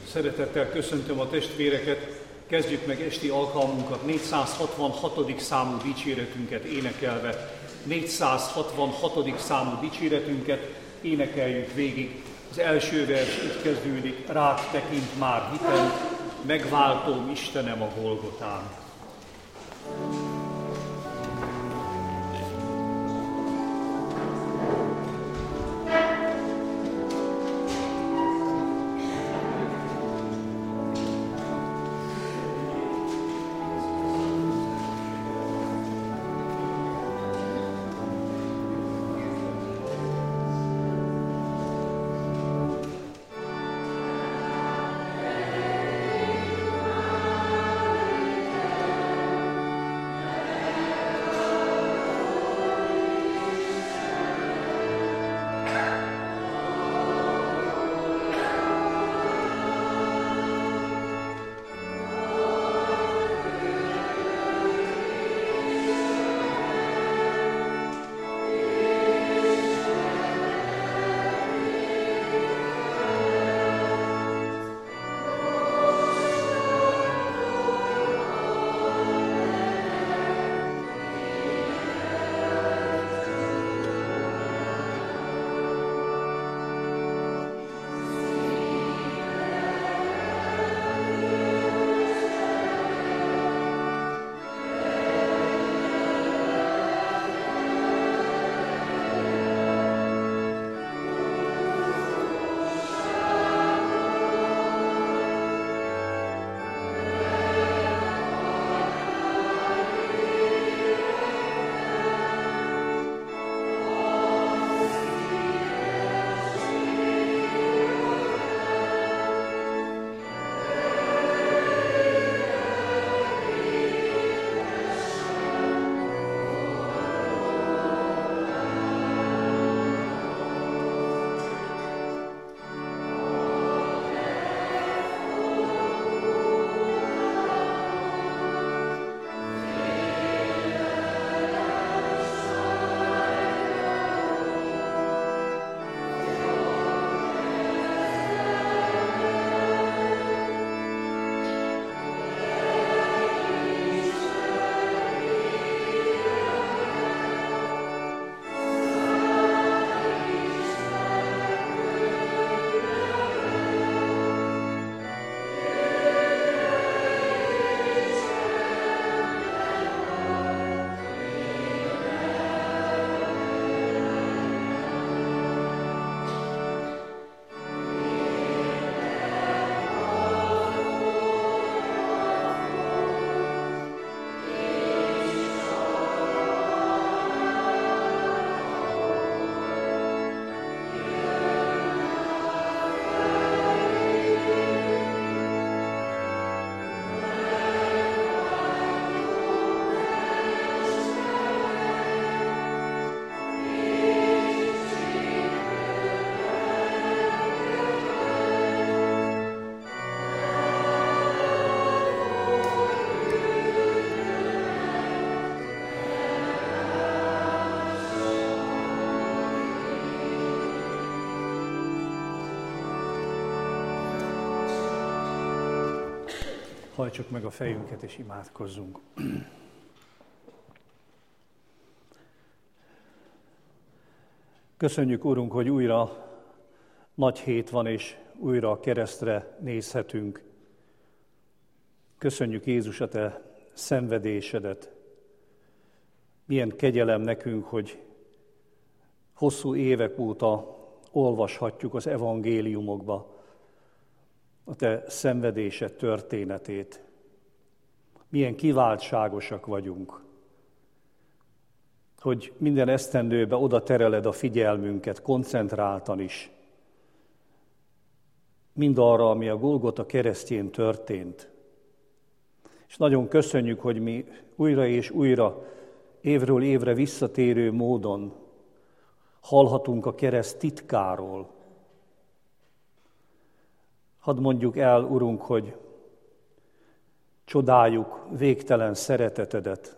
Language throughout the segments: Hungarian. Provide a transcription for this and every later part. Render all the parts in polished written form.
Szeretettel köszöntöm a testvéreket, kezdjük meg esti alkalmunkat 466. számú dicséretünket énekelve. 466. számú dicséretünket énekeljük végig. Az első vers így kezdődik: rád tekint már hitem, megváltóm Istenem a Golgotán. Hajtsuk meg a fejünket és imádkozzunk. Köszönjük, Urunk, hogy újra nagy hét van, és újra a keresztre nézhetünk. Köszönjük, Jézus, a Te szenvedésedet. Milyen kegyelem nekünk, hogy hosszú évek óta olvashatjuk az evangéliumokba a Te szenvedésed történetét. Milyen kiváltságosak vagyunk, hogy minden esztendőbe oda tereled a figyelmünket, koncentráltan is, mind arra, ami a Golgota keresztjén történt. És nagyon köszönjük, hogy mi újra és újra, évről évre visszatérő módon hallhatunk a kereszt titkáról. Hadd mondjuk el, Urunk, hogy csodáljuk végtelen szeretetedet.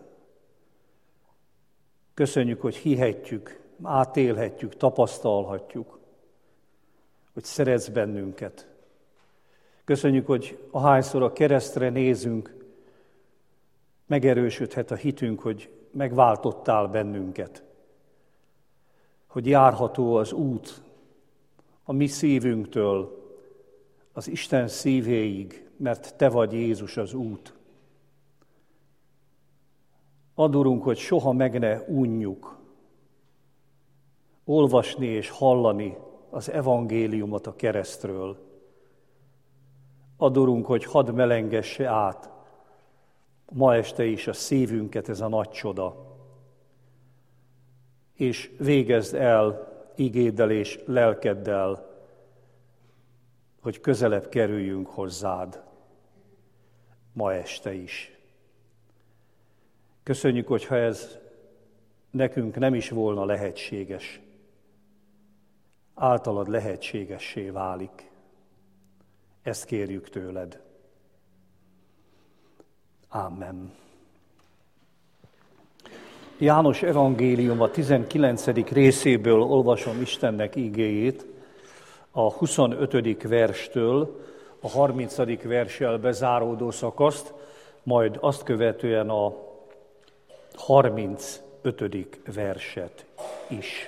Köszönjük, hogy hihetjük, átélhetjük, tapasztalhatjuk, hogy szeretsz bennünket. Köszönjük, hogy ahányszor a keresztre nézünk, megerősödhet a hitünk, hogy megváltottál bennünket, hogy járható az út a mi szívünktől az Isten szívéig, mert Te vagy Jézus az út. Add, Urunk, hogy soha meg ne unjuk olvasni és hallani az evangéliumot a keresztről. Add, Urunk, hogy hadd melengesse át ma este is a szívünket ez a nagy csoda, és végezd el igéddel és lelkeddel, hogy közelebb kerüljünk hozzád ma este is. Köszönjük, hogyha ez nekünk nem is volna lehetséges, általad lehetségessé válik. Ezt kérjük tőled. Ámen. János evangélium a 19. részéből olvasom Istennek igéjét, a 25. verstől a 30. verssel bezáródó szakaszt, majd azt követően a 35. verset is.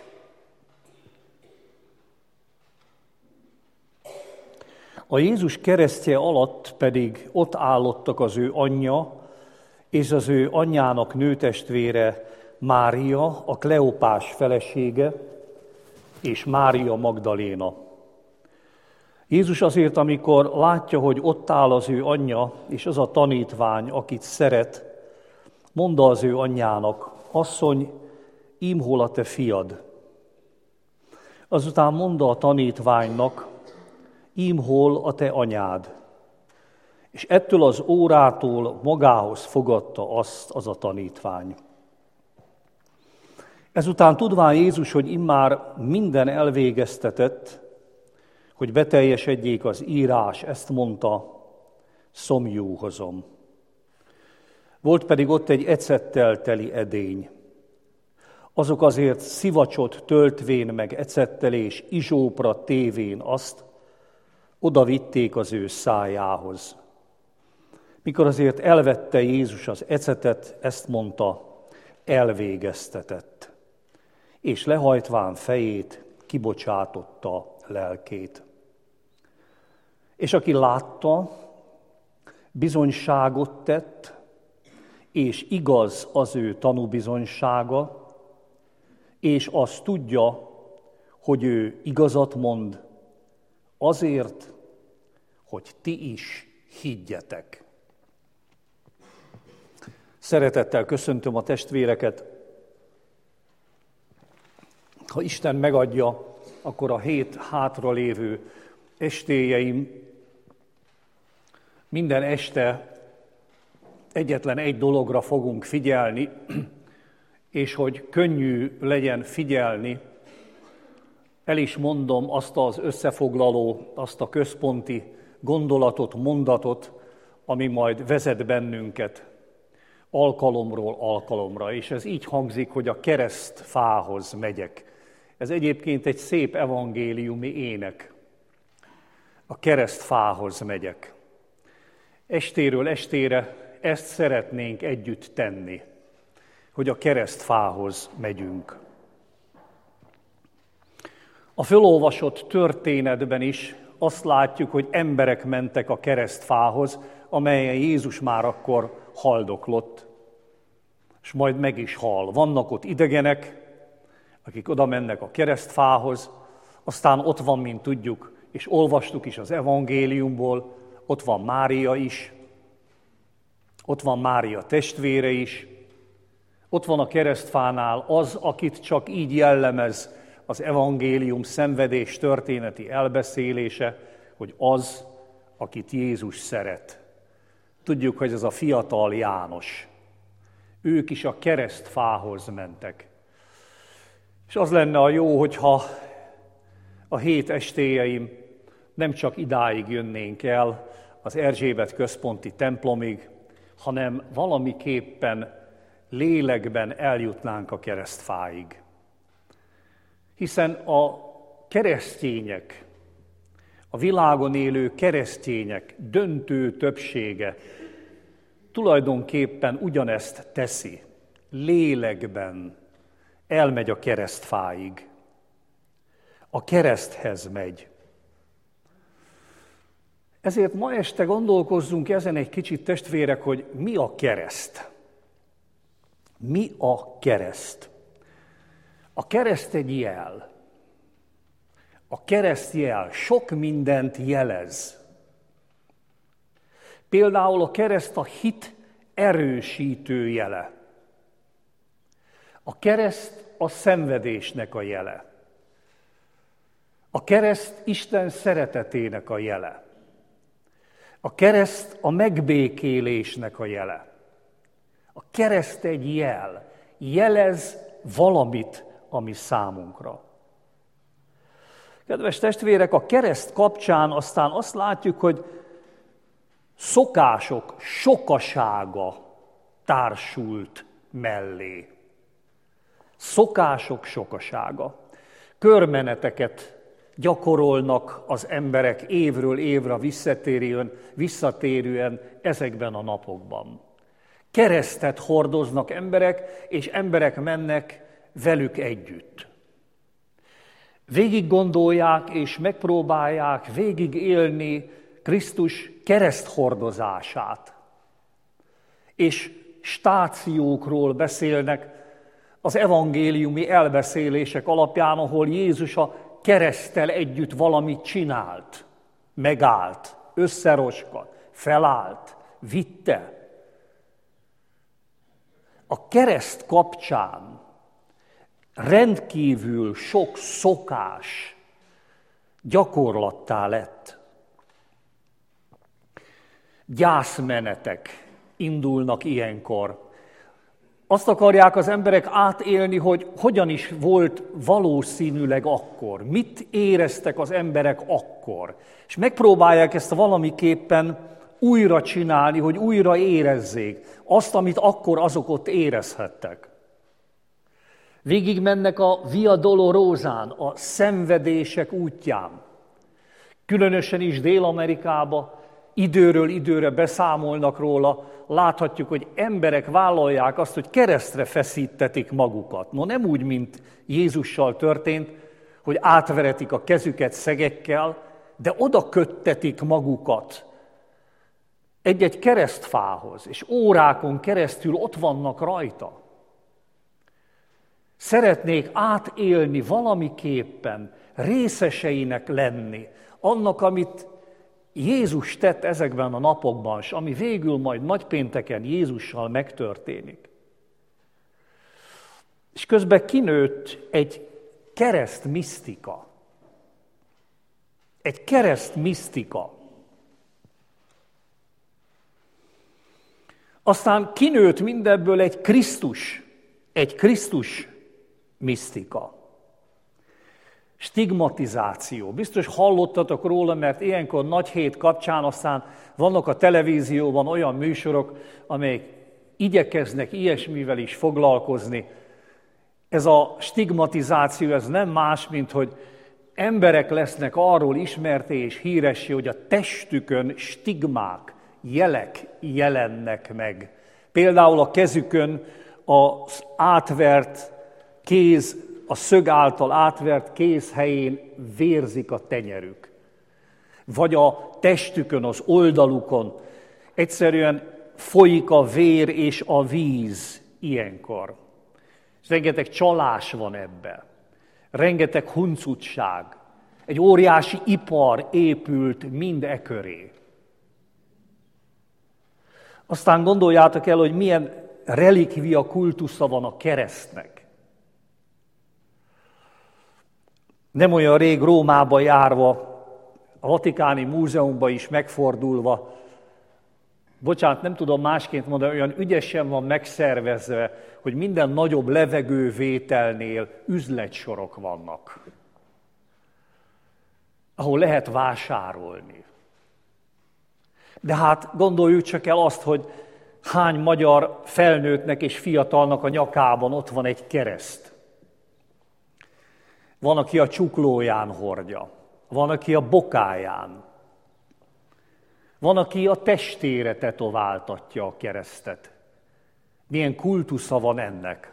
A Jézus keresztje alatt pedig ott állottak az ő anyja és az ő anyjának nőtestvére Mária, a Kleopás felesége, és Mária Magdaléna. Jézus azért, amikor látja, hogy ott áll az ő anyja és az a tanítvány, akit szeret, mondta az ő anyjának: asszony, ím hol a te fiad. Azután mondta a tanítványnak: ím hol a te anyád. És ettől az órától magához fogadta azt az a tanítvány. Ezután tudván Jézus, hogy immár minden elvégeztetett, hogy beteljesedjék az írás, ezt mondta: szomjúhozom. Volt pedig ott egy ecettel teli edény. Azok azért szivacsot töltvén meg ecettel és izsópra tévén azt, oda vitték az ő szájához. Mikor azért elvette Jézus az ecetet, ezt mondta: elvégeztetett. És lehajtván fejét, kibocsátotta lelkét. És aki látta, bizonyságot tett, és igaz az ő tanúbizonysága, és azt tudja, hogy ő igazat mond, azért, hogy ti is higgyetek. Szeretettel köszöntöm a testvéreket. Ha Isten megadja, akkor a hét hátralévő estéjeim minden este egyetlen egy dologra fogunk figyelni, és hogy könnyű legyen figyelni, el is mondom azt az összefoglaló, azt a központi gondolatot, mondatot, ami majd vezet bennünket alkalomról alkalomra. És ez így hangzik, hogy a keresztfához megyek. Ez egyébként egy szép evangéliumi ének. A keresztfához megyek. Estéről estére ezt szeretnénk együtt tenni, hogy a keresztfához megyünk. A fölolvasott történetben is azt látjuk, hogy emberek mentek a keresztfához, amelyen Jézus már akkor haldoklott, és majd meg is hal. Vannak ott idegenek, akik oda mennek a keresztfához, aztán ott van, mint tudjuk, és olvastuk is az evangéliumból, ott van Mária is, ott van Mária testvére is, ott van a keresztfánál az, akit csak így jellemez az evangélium szenvedés történeti elbeszélése, hogy az, akit Jézus szeret. Tudjuk, hogy ez a fiatal János. Ők is a keresztfához mentek. És az lenne a jó, hogyha a hét estéjeim nem csak idáig jönnénk el, az Erzsébet központi templomig, hanem valamiképpen lélekben eljutnánk a keresztfáig. Hiszen a keresztények, a világon élő keresztények döntő többsége tulajdonképpen ugyanezt teszi. Lélekben elmegy a keresztfáig. A kereszthez megy. Ezért ma este gondolkozzunk ezen egy kicsit, testvérek, hogy mi a kereszt. Mi a kereszt? A kereszt egy jel. A kereszt jel sok mindent jelez. Például a kereszt a hit erősítő jele. A kereszt a szenvedésnek a jele. A kereszt Isten szeretetének a jele. A kereszt a megbékélésnek a jele. A kereszt egy jel. Jelez valamit, ami számunkra. Kedves testvérek, a kereszt kapcsán aztán azt látjuk, hogy szokások sokasága társult mellé. Szokások sokasága. Körmeneteket gyakorolnak az emberek évről évre visszatérően ezekben a napokban. Keresztet hordoznak emberek, és emberek mennek velük együtt. Végig gondolják és megpróbálják végig élni Krisztus kereszthordozását. És stációkról beszélnek az evangéliumi elbeszélések alapján, ahol Jézus a kereszttel együtt valamit csinált, megállt, összeroskadt, felállt, vitte. A kereszt kapcsán rendkívül sok szokás gyakorlattá lett. Gyászmenetek indulnak ilyenkor. Azt akarják az emberek átélni, hogy hogyan is volt valószínűleg akkor. Mit éreztek az emberek akkor. És megpróbálják ezt valamiképpen újra csinálni, hogy újra érezzék azt, amit akkor azok ott érezhettek. Végig mennek a Via Dolorosán, a szenvedések útján. Különösen is Dél-Amerikába időről időre beszámolnak róla, láthatjuk, hogy emberek vállalják azt, hogy keresztre feszítetik magukat. No, nem úgy, mint Jézussal történt, hogy átveretik a kezüket szegekkel, de oda köttetik magukat egy-egy keresztfához, és órákon keresztül ott vannak rajta. Szeretnék átélni valamiképpen, részeseinek lenni annak, amit Jézus tett ezekben a napokban, és ami végül majd nagypénteken Jézussal megtörténik. És közben kinőtt egy kereszt misztika. Egy kereszt misztika. Aztán kinőtt mindebből egy Krisztus misztika. Stigmatizáció. Biztos hallottatok róla, mert ilyenkor nagy hét kapcsán aztán vannak a televízióban olyan műsorok, amelyek igyekeznek ilyesmivel is foglalkozni. Ez a stigmatizáció, ez nem más, mint hogy emberek lesznek arról ismerté és híressé, hogy a testükön stigmák, jelek jelennek meg. Például a kezükön az átvert kéz, a szög által átvert kéz helyén vérzik a tenyerük. Vagy a testükön, az oldalukon egyszerűen folyik a vér és a víz ilyenkor. És rengeteg csalás van ebben. Rengeteg huncutság. Egy óriási ipar épült mind e köré. Aztán gondoljátok el, hogy milyen relikvia kultusza van a keresztnek. Nem olyan rég Rómába járva, a Vatikáni Múzeumban is megfordulva, bocsánat, nem tudom másként mondani, olyan ügyesen van megszervezve, hogy minden nagyobb levegővételnél üzletsorok vannak, ahol lehet vásárolni. De hát gondoljuk csak el azt, hogy hány magyar felnőttnek és fiatalnak a nyakában ott van egy kereszt. Van, aki a csuklóján hordja. van, aki a bokáján, van, aki a testére tetováltatja a keresztet. Milyen kultusza van ennek.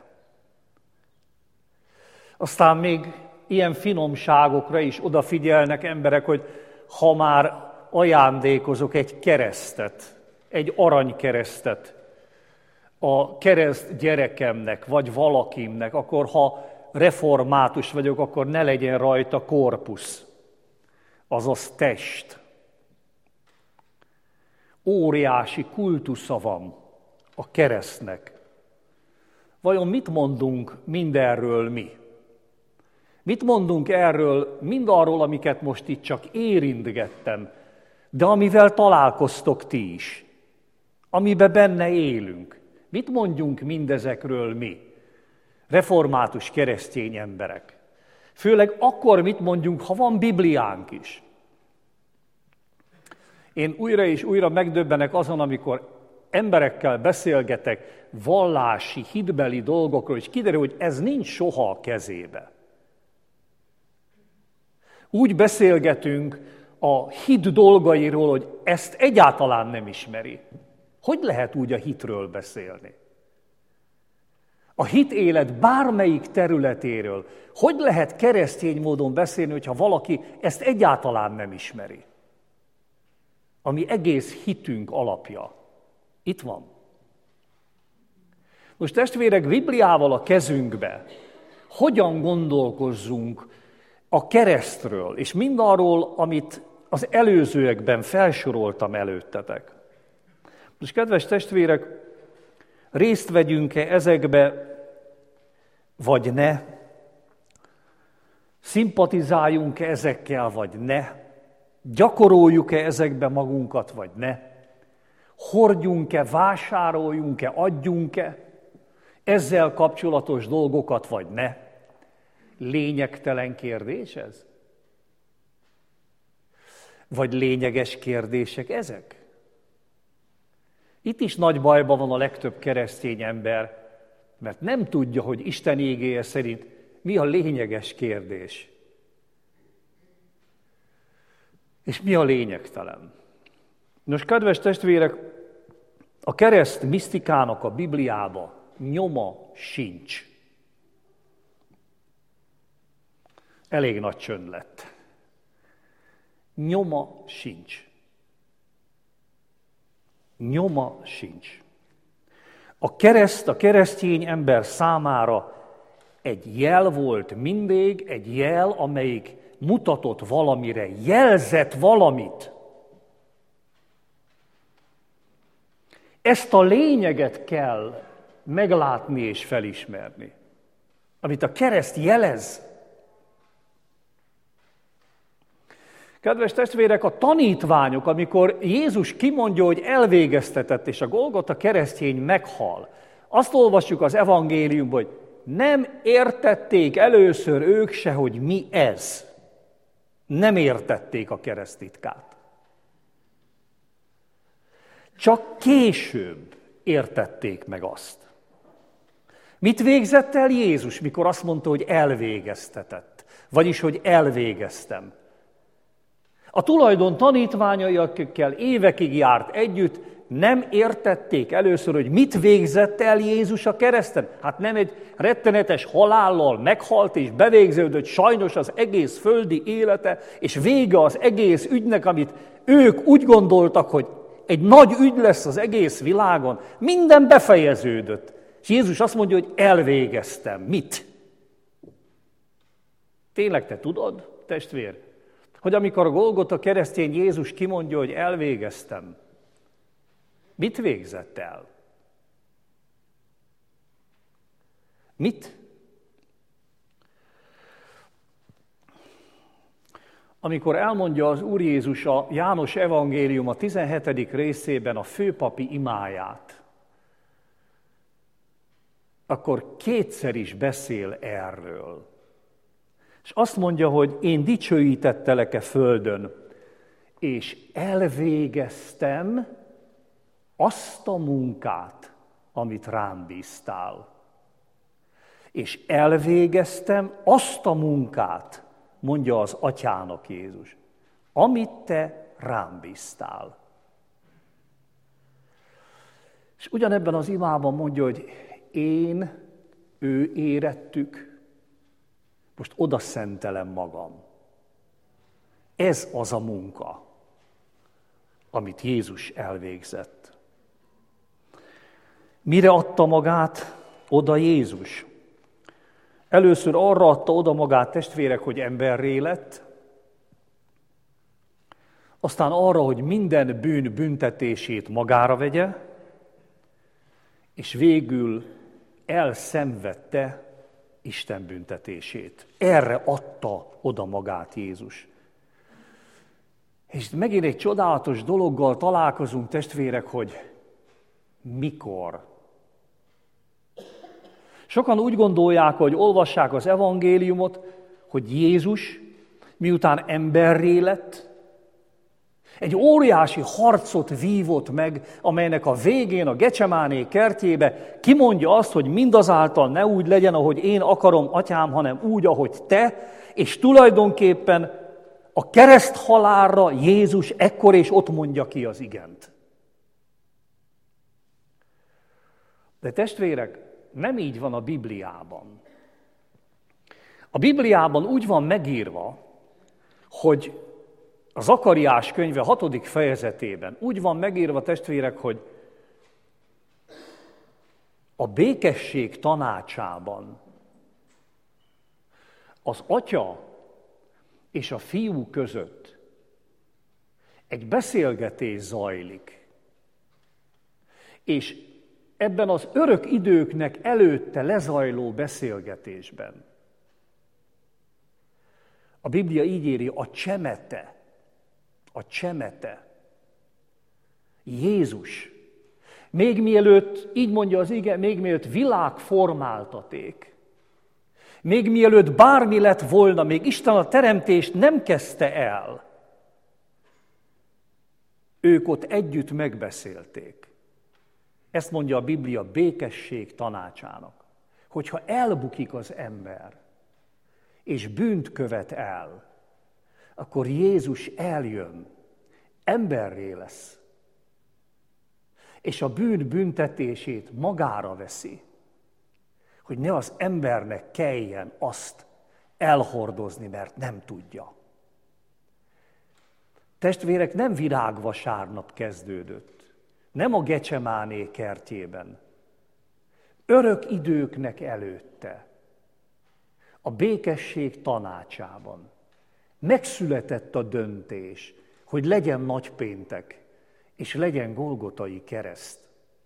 Aztán még ilyen finomságokra is odafigyelnek emberek, hogy ha már ajándékozok egy keresztet, egy aranykeresztet a kereszt gyerekemnek, vagy valakimnek, akkor ha református vagyok, akkor ne legyen rajta korpusz, azaz test. Óriási kultusza van a keresztnek. Vajon mit mondunk mindenről mi? Mit mondunk erről, mindarról, amiket most itt csak érintgettem, de amivel találkoztok ti is, amiben benne élünk? Mit mondjunk mindezekről mi, református keresztény emberek? Főleg akkor mit mondjunk, ha van Bibliánk is. Én újra és újra megdöbbenek azon, amikor emberekkel beszélgetek vallási, hitbeli dolgokról, és kiderül, hogy ez nincs soha a kezébe. Úgy beszélgetünk a hit dolgairól, hogy ezt egyáltalán nem ismeri. Hogy lehet úgy a hitről beszélni? A hit élet bármelyik területéről hogy lehet keresztény módon beszélni, hogyha valaki ezt egyáltalán nem ismeri? Ami egész hitünk alapja. Itt van. Most testvérek, Bibliával a kezünkbe hogyan gondolkozzunk a keresztről, és mindarról, amit az előzőekben felsoroltam előttetek. Most kedves testvérek, részt vegyünk-e ezekbe, vagy ne? Szimpatizáljunk-e ezekkel, vagy ne? Gyakoroljuk-e ezekbe magunkat, vagy ne? Hordjunk-e, vásároljunk-e, adjunk-e ezzel kapcsolatos dolgokat, vagy ne? Lényegtelen kérdés ez? Vagy lényeges kérdések ezek? Itt is nagy bajban van a legtöbb keresztény ember, mert nem tudja, hogy Isten igéje szerint mi a lényeges kérdés. És mi a lényegtelen. Nos, kedves testvérek, a kereszt misztikának a Bibliába nyoma sincs. Elég nagy csönd lett. Nyoma sincs. Nyoma sincs. A kereszt a keresztény ember számára egy jel volt mindig, egy jel, amelyik mutatott valamire, jelzett valamit. Ezt a lényeget kell meglátni és felismerni, amit a kereszt jelez. Kedves testvérek, a tanítványok, amikor Jézus kimondja, hogy elvégeztetett, és a Golgota keresztény meghal, azt olvassuk az evangéliumban, hogy nem értették először ők se, hogy mi ez. Nem értették a kereszttitkát. Csak később értették meg azt. Mit végzett el Jézus, mikor azt mondta, hogy elvégeztetett? Vagyis, hogy elvégeztem. A tulajdon tanítványai, akikkel évekig járt együtt, nem értették először, hogy mit végzett el Jézus a kereszten. Hát nem egy rettenetes halállal meghalt és bevégződött sajnos az egész földi élete, és vége az egész ügynek, amit ők úgy gondoltak, hogy egy nagy ügy lesz az egész világon. Minden befejeződött. És Jézus azt mondja, hogy elvégeztem. Mit? Tényleg te tudod, testvér, hogy amikor a Golgota keresztény Jézus kimondja, hogy elvégeztem, mit végzett el? Mit? Amikor elmondja az Úr Jézus a János evangélium a 17. részében a főpapi imáját, akkor kétszer is beszél erről. És azt mondja, hogy én dicsőítettelek-e földön, és elvégeztem azt a munkát, amit rám bíztál. És elvégeztem azt a munkát, mondja az atyának Jézus, amit te rám bíztál. És ugyanebben az imában mondja, hogy ő érettük, most oda szentelem magam. Ez az a munka, amit Jézus elvégzett. Mire adta magát oda Jézus? Először arra adta oda magát, testvérek, hogy emberré lett, aztán arra, hogy minden bűn büntetését magára vegye, és végül elszenvedte Isten büntetését. Erre adta oda magát Jézus. És megint egy csodálatos dologgal találkozunk, testvérek, hogy mikor. Sokan úgy gondolják, hogy olvassák az evangéliumot, hogy Jézus, miután emberré lett, egy óriási harcot vívott meg, amelynek a végén a Gecsemáné kertjébe kimondja azt, hogy mindazáltal ne úgy legyen, ahogy én akarom, atyám, hanem úgy, ahogy te, és tulajdonképpen a kereszthalálra Jézus ekkor és ott mondja ki az igent. De testvérek, nem így van a Bibliában. A Bibliában úgy van megírva, hogy a Zakariás könyve 6. fejezetében úgy van megírva, testvérek, hogy a békesség tanácsában az atya és a fiú között egy beszélgetés zajlik. És ebben az örök időknek előtte lezajló beszélgetésben a Biblia így írja, a csemete, Jézus, még mielőtt, így mondja az ige, még mielőtt világ formáltaték, még mielőtt bármi lett volna, még Isten a teremtést nem kezdte el, ők ott együtt megbeszélték. Ezt mondja a Biblia békesség tanácsának, hogyha elbukik az ember, és bűnt követ el, akkor Jézus eljön, emberré lesz, és a bűn büntetését magára veszi, hogy ne az embernek kelljen azt elhordozni, mert nem tudja. Testvérek, nem virágvasárnap kezdődött, nem a Gecsemáné kertjében, örök időknek előtte, a békesség tanácsában megszületett a döntés, hogy legyen nagypéntek, és legyen Golgotai kereszt.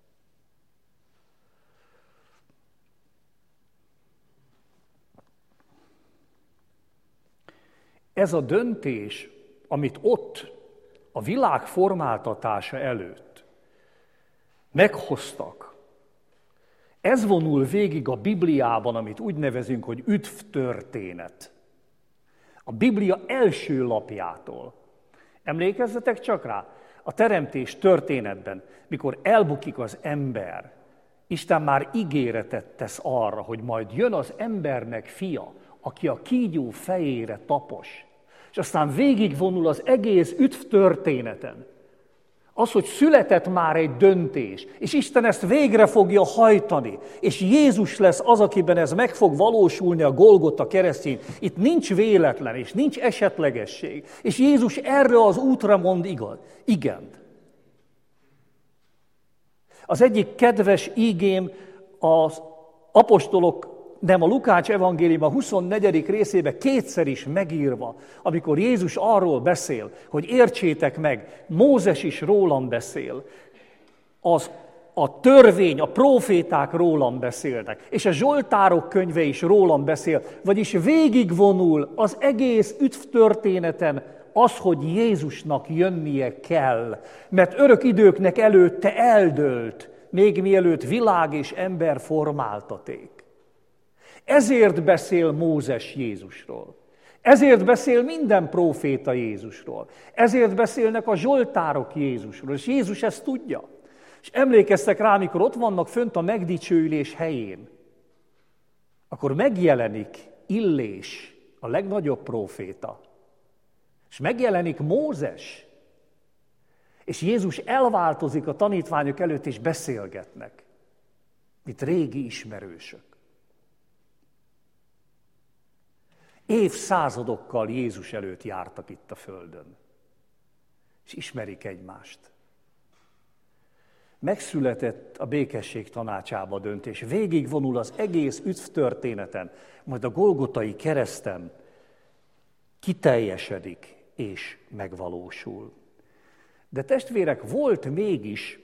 Ez a döntés, amit ott a világ formáltatása előtt meghoztak, ez vonul végig a Bibliában, amit úgy nevezünk, hogy üdvtörténet. A Biblia első lapjától. Emlékezzetek csak rá, a teremtés történetben, mikor elbukik az ember, Isten már ígéretet tesz arra, hogy majd jön az embernek fia, aki a kígyó fejére tapos. És aztán végigvonul az egész üdvtörténeten. Az, hogy született már egy döntés, és Isten ezt végre fogja hajtani, és Jézus lesz az, akiben ez meg fog valósulni a Golgota keresztjén. Itt nincs véletlen, és nincs esetlegesség. És Jézus erre az útra mond igent. Az egyik kedves ígém az apostolok, nem a Lukács evangélium a 24. részében kétszer is megírva, amikor Jézus arról beszél, hogy értsétek meg, Mózes is rólam beszél, a törvény, a próféták rólam beszélnek, és a Zsoltárok könyve is rólam beszél, vagyis végigvonul az egész üdvtörténeten az, hogy Jézusnak jönnie kell, mert örök időknek előtte eldőlt, még mielőtt világ és ember formáltaték. Ezért beszél Mózes Jézusról. Ezért beszél minden próféta Jézusról. Ezért beszélnek a zsoltárok Jézusról. És Jézus ezt tudja. És emlékeztek rá, amikor ott vannak fönt a megdicsőülés helyén, akkor megjelenik Illés, a legnagyobb próféta, és megjelenik Mózes, és Jézus elváltozik a tanítványok előtt, és beszélgetnek, mint régi ismerősök. Évszázadokkal Jézus előtt jártak itt a földön, és ismerik egymást. Megszületett a békesség tanácsába döntés, végigvonul az egész üdvtörténeten, majd a Golgotai kereszten kiteljesedik és megvalósul. De testvérek, volt mégis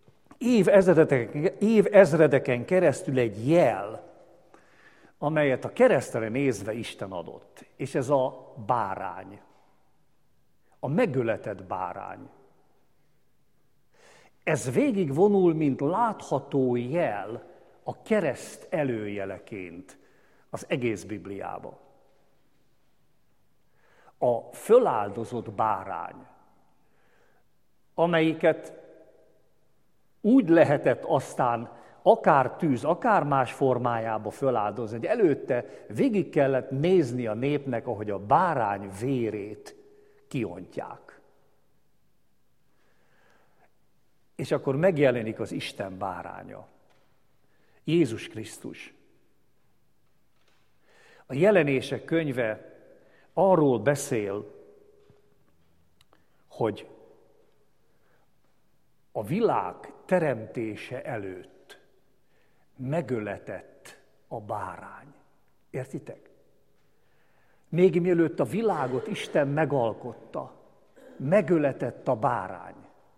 évezredeken keresztül egy jel, amelyet a keresztre nézve Isten adott, és ez a bárány, a megöletett bárány. Ez végigvonul, mint látható jel a kereszt előjeleként az egész Bibliába. A föláldozott bárány, amelyiket úgy lehetett aztán akár tűz, akár más formájába föláldozni, hogy előtte végig kellett nézni a népnek, ahogy a bárány vérét kiontják. És akkor megjelenik az Isten báránya, Jézus Krisztus. A Jelenések könyve arról beszél, hogy a világ teremtése előtt megöletett a bárány. Értitek? Még mielőtt a világot Isten megalkotta, megöletett a bárány.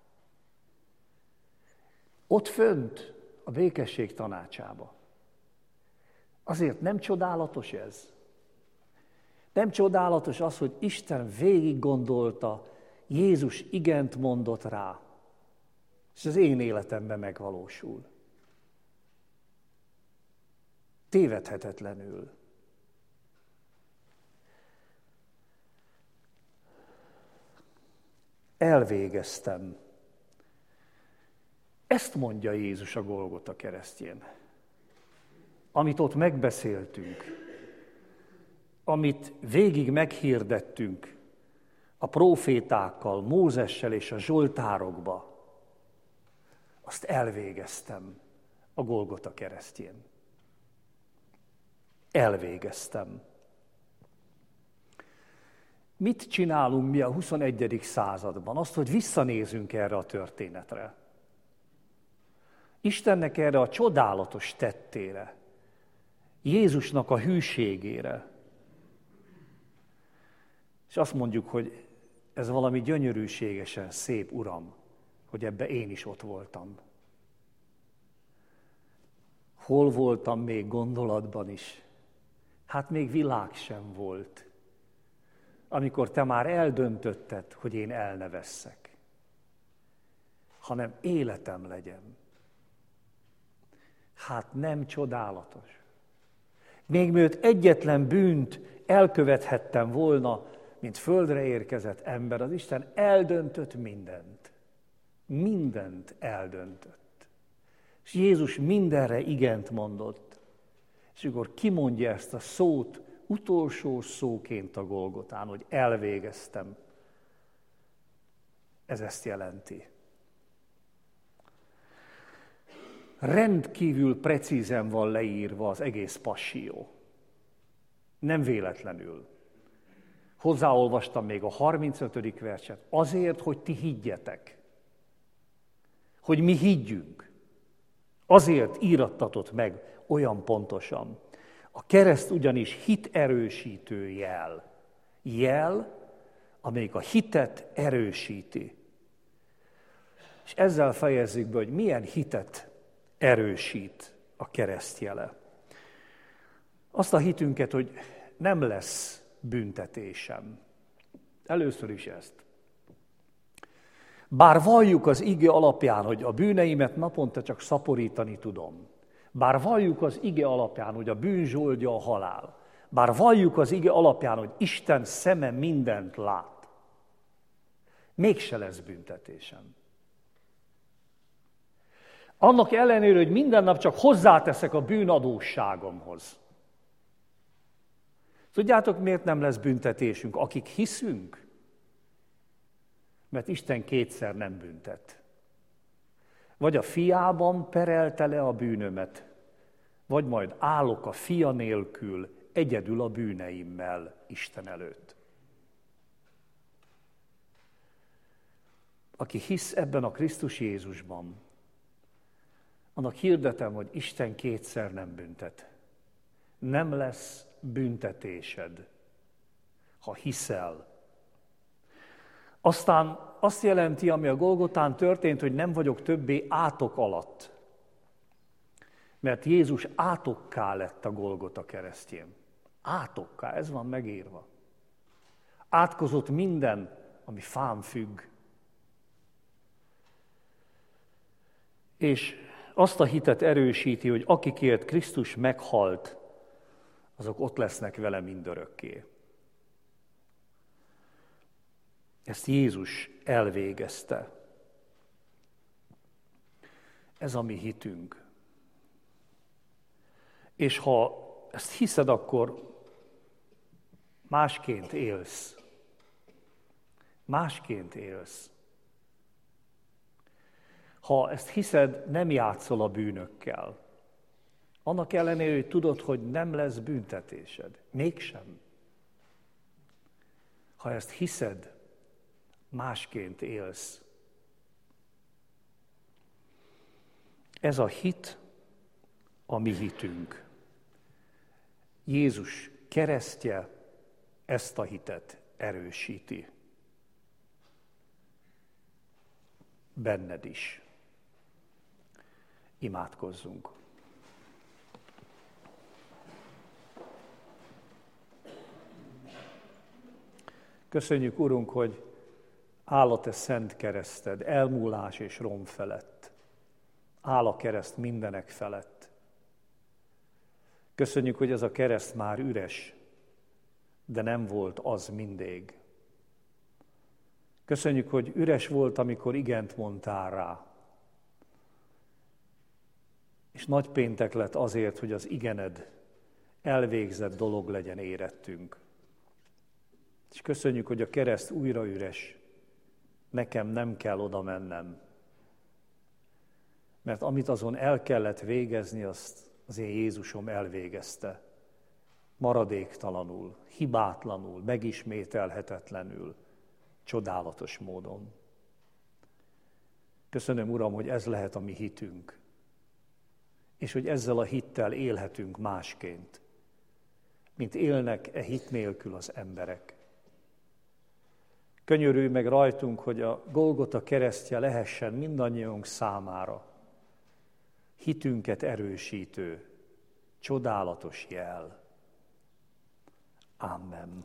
Ott fönt a békesség tanácsába. Azért nem csodálatos ez? Nem csodálatos az, hogy Isten végig gondolta, Jézus igent mondott rá, és az én életemben megvalósul. Tévedhetetlenül. Elvégeztem. Ezt mondja Jézus a Golgota keresztjén. Amit ott megbeszéltünk, amit végig meghirdettünk a prófétákkal, Mózessel és a zsoltárokba, azt elvégeztem a Golgota keresztjén. Elvégeztem. Mit csinálunk mi a 21. században? Azt, hogy visszanézünk erre a történetre. Istennek erre a csodálatos tettére, Jézusnak a hűségére. És azt mondjuk, hogy ez valami gyönyörűségesen szép, Uram, hogy ebbe én is ott voltam. Hol voltam még gondolatban is? Hát még világ sem volt, amikor te már eldöntötted, hogy én el ne vesszek, hanem életem legyen. Hát nem csodálatos. Még mielőtt egyetlen bűnt elkövethettem volna, mint földre érkezett ember, az Isten eldöntött mindent. Mindent eldöntött. És Jézus mindenre igent mondott. És akkor kimondja ezt a szót utolsó szóként a Golgotán, hogy elvégeztem. Ez ezt jelenti. Rendkívül precízen van leírva az egész passió. Nem véletlenül. Hozzáolvastam még a 35. verset. Azért, hogy ti higgyetek. Hogy mi higgyünk. Azért írattatott meg olyan pontosan. A kereszt ugyanis hiterősítő jel. Jel, amelyik a hitet erősíti. És ezzel fejezzük be, hogy milyen hitet erősít a keresztjele. Azt a hitünket, hogy nem lesz büntetésem. Először is ezt. Bár valljuk az ige alapján, hogy a bűneimet naponta csak szaporítani tudom. Bár valljuk az ige alapján, hogy a bűn zsoldja a halál. Bár valljuk az ige alapján, hogy Isten szeme mindent lát. Mégse lesz büntetésem. Annak ellenére, hogy minden nap csak hozzáteszek a bűnadósságomhoz. Tudjátok, miért nem lesz büntetésünk? Akik hiszünk, mert Isten kétszer nem büntet. Vagy a fiában perelte le a bűnömet, vagy majd állok a fia nélkül, egyedül a bűneimmel Isten előtt. Aki hisz ebben a Krisztus Jézusban, annak hirdetem, hogy Isten kétszer nem büntet. Nem lesz büntetésed, ha hiszel. Aztán azt jelenti, ami a Golgotán történt, hogy nem vagyok többé átok alatt. Mert Jézus átokká lett a Golgota keresztjén. Átokká, ez van megírva. Átkozott minden, ami fán függ. És azt a hitet erősíti, hogy akikért Krisztus meghalt, azok ott lesznek vele mindörökké. Ezt Jézus elvégezte. Ez a mi hitünk. És ha ezt hiszed, akkor másként élsz. Másként élsz. Ha ezt hiszed, nem játszol a bűnökkel. Annak ellenére, hogy tudod, hogy nem lesz büntetésed. Mégsem. Ha ezt hiszed, másként élsz. Ez a hit a mi hitünk. Jézus keresztje ezt a hitet erősíti. Benned is. Imádkozzunk. Köszönjük, Urunk, hogy áll a te szent kereszted, elmúlás és rom felett. Áll a kereszt mindenek felett. Köszönjük, hogy ez a kereszt már üres, de nem volt az mindig. Köszönjük, hogy üres volt, amikor igent mondtál rá. És nagy péntek lett azért, hogy az igened elvégzett dolog legyen érettünk. És köszönjük, hogy a kereszt újra üres. Nekem nem kell oda mennem. Mert amit azon el kellett végezni, azt az én Jézusom elvégezte. Maradéktalanul, hibátlanul, megismételhetetlenül, csodálatos módon. Köszönöm, Uram, hogy ez lehet a mi hitünk. És hogy ezzel a hittel élhetünk másként, mint élnek e hit nélkül az emberek. Könyörülj meg rajtunk, hogy a Golgota keresztje lehessen mindannyiunk számára hitünket erősítő, csodálatos jel. Amen.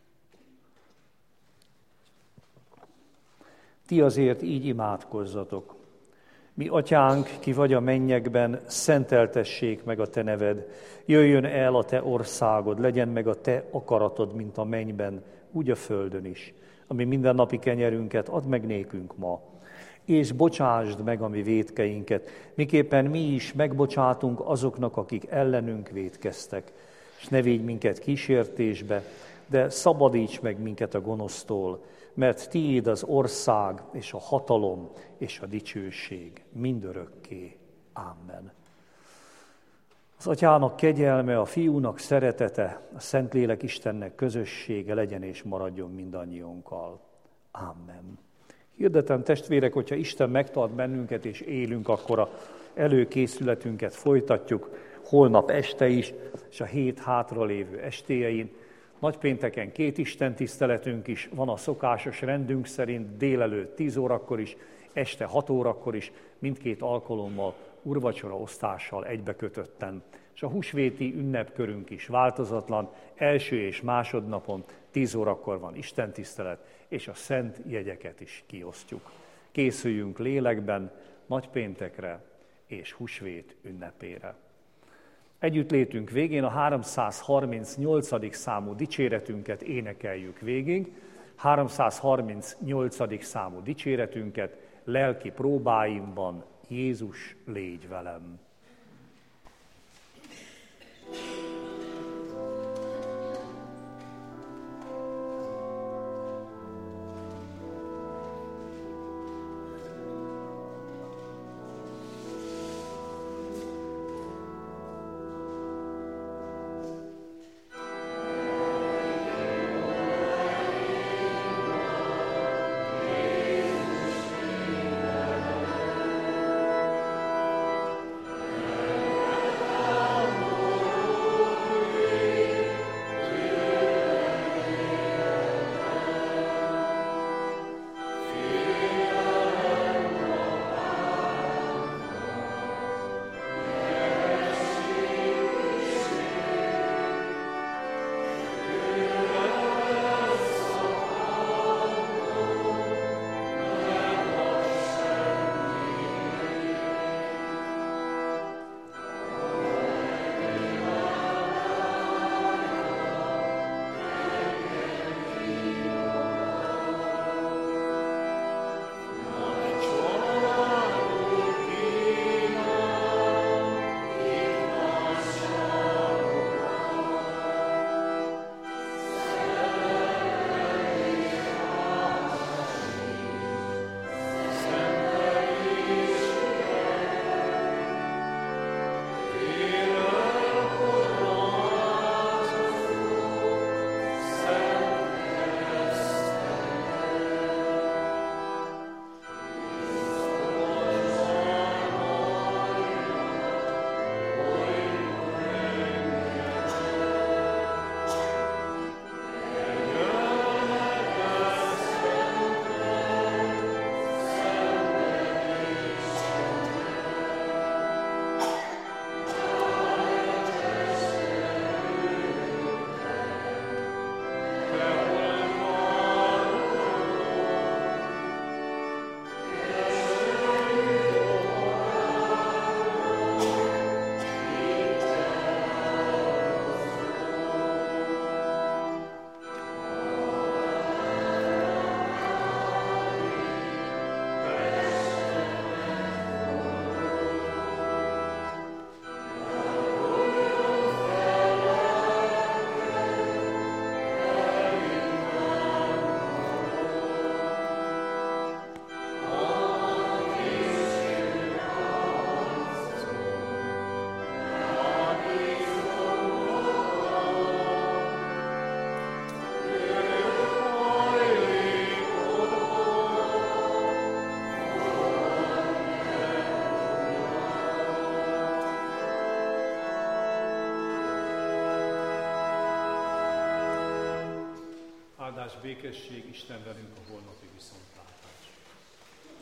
Ti azért így imádkozzatok. Mi atyánk, ki vagy a mennyekben, szenteltessék meg a te neved. Jöjjön el a te országod, legyen meg a te akaratod, mint a mennyben, úgy a földön is. Ami mindennapi kenyerünket add meg nékünk ma, és bocsásd meg a mi vétkeinket, miképpen mi is megbocsátunk azoknak, akik ellenünk vétkeztek. És ne védj minket kísértésbe, de szabadíts meg minket a gonosztól, mert tiéd az ország, és a hatalom, és a dicsőség mindörökké. Amen. Az Atyának kegyelme, a Fiúnak szeretete, a Szentlélek Istennek közössége legyen és maradjon mindannyiunkkal. Amen. Hirdetem, testvérek, hogyha Isten megtart bennünket és élünk, akkor a előkészületünket folytatjuk holnap este is, és a hét hátralévő estéjein. Nagypénteken 2 istentiszteletünk is van a szokásos rendünk szerint, délelőtt 10 órakor is, este 6 órakor is, mindkét alkalommal úrvacsora osztással egybekötötten. És a húsvéti ünnepkörünk is változatlan, első és másodnapon 10 órakor van istentisztelet, és a szent jegyeket is kiosztjuk. Készüljünk lélekben nagypéntekre és húsvét ünnepére. Együttlétünk végén a 338. számú dicséretünket énekeljük végig. 338. számú dicséretünket lelki próbáimban Jézus, légy velem. áldás, békesség, Isten velünk a holnapi viszontlátásra.